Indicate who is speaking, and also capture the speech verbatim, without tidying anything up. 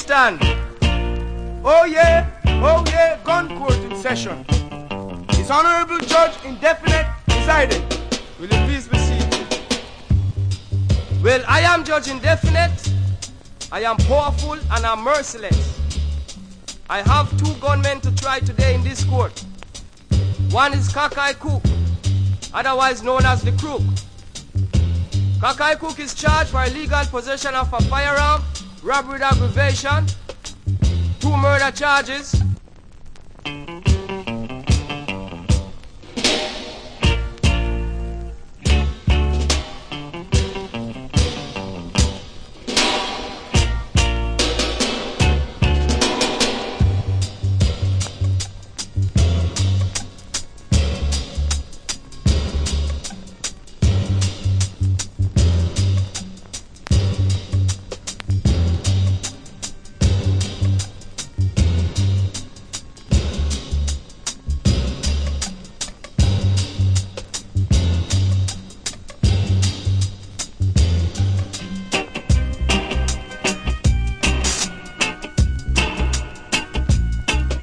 Speaker 1: stand. Oh yeah, oh yeah, gun court in session. His Honorable Judge Indefinite presiding. Will you please be seated? Well, I am Judge Indefinite. I am powerful and I'm merciless. I have two gunmen to try today in this court. One is Kakai Cook, otherwise known as the Crook. Kakai Cook is charged for illegal possession of a firearm, robbery with aggravation, two murder charges,